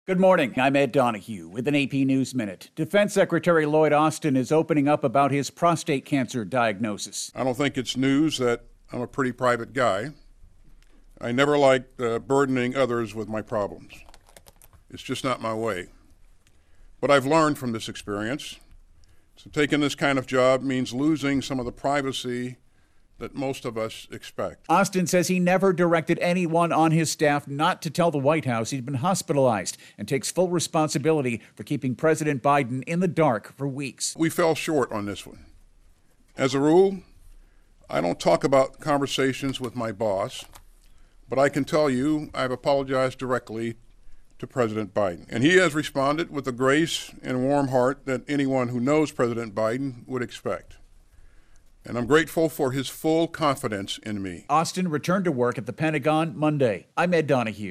Good morning. I'm Ed Donahue with an AP News Minute. Defense Secretary Lloyd Austin is opening up about his prostate cancer diagnosis. I don't think it's news that I'm a pretty private guy. I never liked burdening others with my problems. It's just not my way. But I've learned from this experience. So taking this kind of job means losing some of the privacy that most of us expect. Austin says he never directed anyone on his staff not to tell the White House he'd been hospitalized and takes full responsibility for keeping President Biden in the dark for weeks. We fell short on this one. As a rule, I don't talk about conversations with my boss, but I can tell you I've apologized directly to President Biden. And he has responded with the grace and warm heart that anyone who knows President Biden would expect. And I'm grateful for his full confidence in me. Austin returned to work at the Pentagon Monday. I'm Ed Donahue.